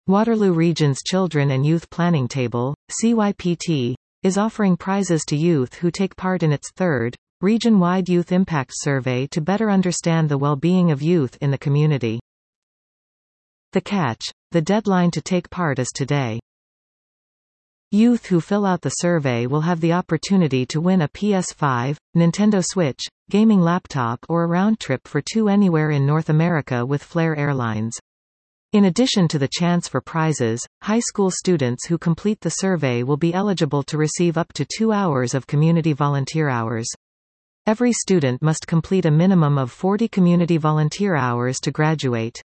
Waterloo Region's Children and Youth Planning Table, CYPT, is offering prizes to youth who take part in its third, region-wide Youth Impact Survey to better understand the well-being of youth in the community. The catch: the deadline to take part is today. Youth who fill out the survey will have the opportunity to win a PS5, Nintendo Switch, gaming laptop or a round trip for two anywhere in North America with Flair Airlines. In addition to the chance for prizes, high school students who complete the survey will be eligible to receive up to 2 hours of community volunteer hours. Every student must complete a minimum of 40 community volunteer hours to graduate.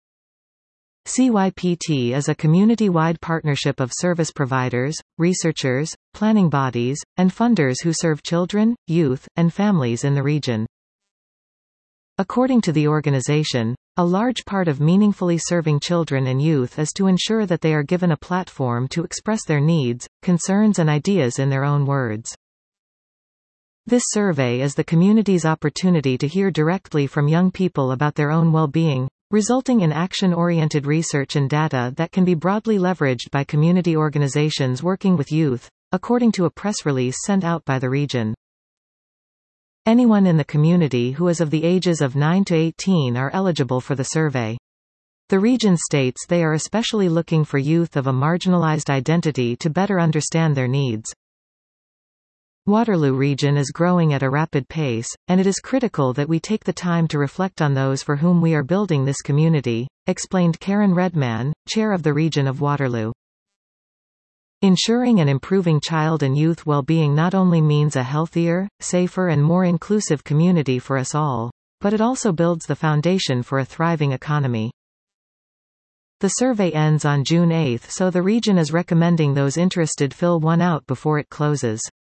CYPT is a community-wide partnership of service providers, researchers, planning bodies, and funders who serve children, youth, and families in the region. According to the organization, a large part of meaningfully serving children and youth is to ensure that they are given a platform to express their needs, concerns and ideas in their own words. This survey is the community's opportunity to hear directly from young people about their own well-being, resulting in action-oriented research and data that can be broadly leveraged by community organizations working with youth, according to a press release sent out by the region. Anyone in the community who is of the ages of 9 to 18 are eligible for the survey. The region states they are especially looking for youth of a marginalized identity to better understand their needs. Waterloo Region is growing at a rapid pace, and it is critical that we take the time to reflect on those for whom we are building this community, explained Karen Redman, chair of the region of Waterloo. Ensuring and improving child and youth well-being not only means a healthier, safer and more inclusive community for us all, but it also builds the foundation for a thriving economy. The survey ends on June 8, so the region is recommending those interested fill one out before it closes.